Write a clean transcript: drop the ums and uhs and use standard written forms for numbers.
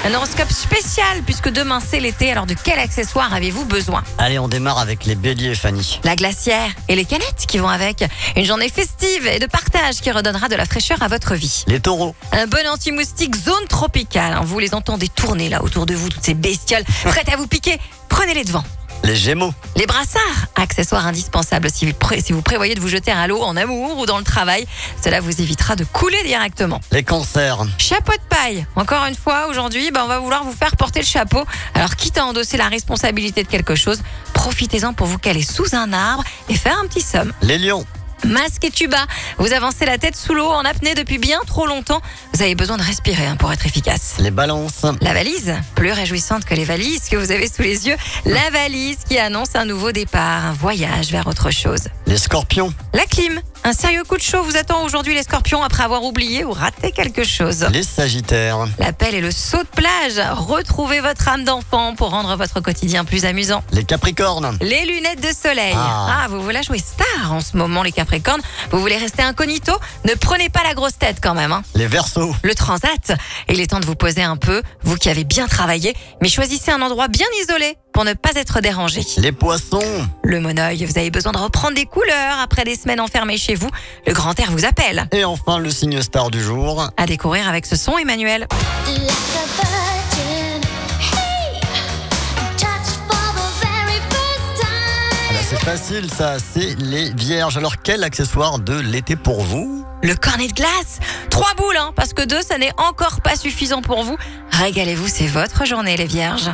Un horoscope spécial puisque demain c'est l'été. Alors de quel accessoire avez-vous besoin? Allez, on démarre avec les béliers, Fanny. La glacière et les canettes qui vont avec. Une journée festive et de partage qui redonnera de la fraîcheur à votre vie. Les taureaux. Un bon anti-moustique zone tropicale. Vous les entendez tourner là autour de vous, toutes ces bestioles prêtes à vous piquer. Prenez-les devant. Les gémeaux. Les brassards, accessoires indispensables si vous prévoyez de vous jeter à l'eau en amour ou dans le travail. Cela vous évitera de couler directement. Les cancers. Chapeau de paille. Encore une fois, aujourd'hui, on va vouloir vous faire porter le chapeau. Alors, quitte à endosser la responsabilité de quelque chose, profitez-en pour vous caler sous un arbre et faire un petit somme. Les lions. Masque et tuba, vous avancez la tête sous l'eau en apnée depuis bien trop longtemps. Vous avez besoin de respirer pour être efficace. Les balances. La valise, plus réjouissante que les valises que vous avez sous les yeux. La valise qui annonce un nouveau départ, un voyage vers autre chose. Les scorpions. La clim, un sérieux coup de chaud vous attend aujourd'hui les scorpions après avoir oublié ou raté quelque chose. Les sagittaires. La pelle et le saut de plage, retrouvez votre âme d'enfant pour rendre votre quotidien plus amusant. Les capricornes. Les lunettes de soleil. Ah. Vous voulez jouer star en ce moment les capricornes. Vous voulez rester incognito? Ne prenez pas la grosse tête quand même. Les verseaux. Le transat. Il est temps de vous poser un peu, vous qui avez bien travaillé, mais choisissez un endroit bien isolé pour ne pas être dérangé. Les poissons. Le monoeil, vous avez besoin de reprendre des couleurs après des semaines enfermées chez vous. Le grand air vous appelle. Et enfin, le signe star du jour. À découvrir avec ce son, Emmanuel. C'est facile ça, c'est les vierges. Alors quel accessoire de l'été pour vous? Le cornet de glace. 3 boules, parce que 2, ça n'est encore pas suffisant pour vous. Régalez-vous, c'est votre journée les vierges.